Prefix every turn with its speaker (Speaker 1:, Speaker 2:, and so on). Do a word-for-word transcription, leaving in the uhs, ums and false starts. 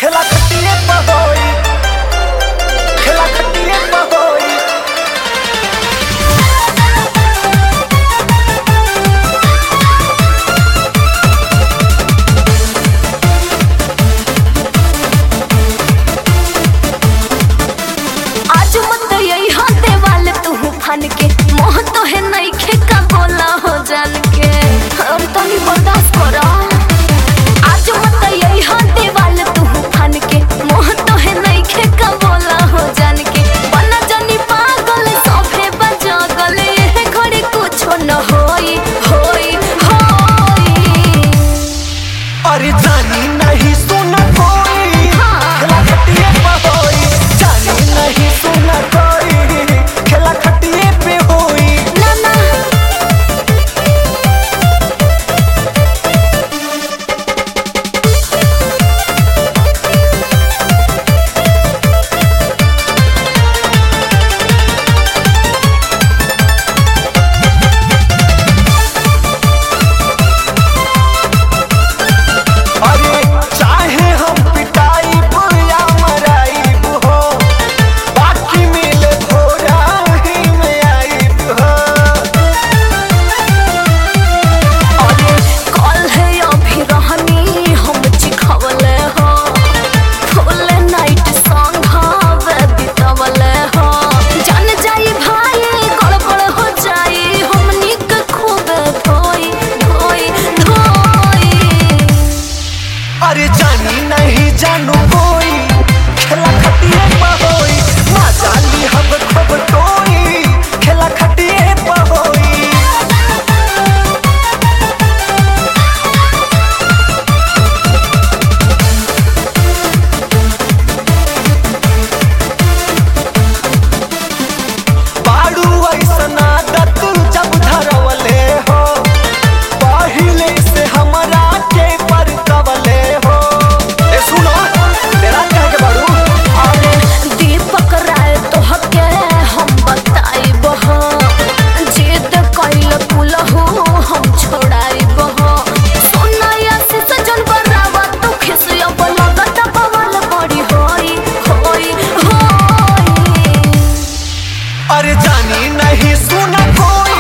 Speaker 1: खेला खटिए पहोई खेला खटिए पहोई।
Speaker 2: आज मत यही हाथे वाले तू फन के मोह तो है नहीं खेका बोला हो जान के हम तो नहीं बर्दाश्त करा। आज मत यही हाथे वाले तू फन के मोह तो है नहीं खेका बोला हो जान के बना जानी पागल सोफे बजा गले ये घड़ी कुछ न होई होई होई।
Speaker 1: अरे जानी नहीं सुना कोई खेला खटिए पहोई जानी नहीं सुना कोई खेला खटिए पे होई।
Speaker 2: ना ना
Speaker 1: अरे चाहे हम पिटाइब या मराइब हो बाकी मिले भोरा ही में आइब हो।
Speaker 2: अरे कल है अभी रहनी हम चिखवले हो फुल नाइट सॉन्ग हवे बितवले हो जान जाई भाई गड़बड़ हो जाई हमनी के खूब धोई धोई धोई।
Speaker 1: अरे जानी नहीं जानू कोई खेला खटिए पहोई माँ जाली हम खूब टोई खेला खटिए पहोई। बाड़ू ऐसन आदत जब धरवले हो पहिले से हमरा के परतवले हो। ए सुनो तेरा कह के बाड़ू
Speaker 2: अरे दीपक राय तो हके हम बताइब हो जिद कैल पुलहू हम छोड़ाइब हो सोनाया से सजन बरावा तू खिसिया लगत बवाल बड़ी होई होई होई।
Speaker 1: अरे जानी नहीं सुना कोई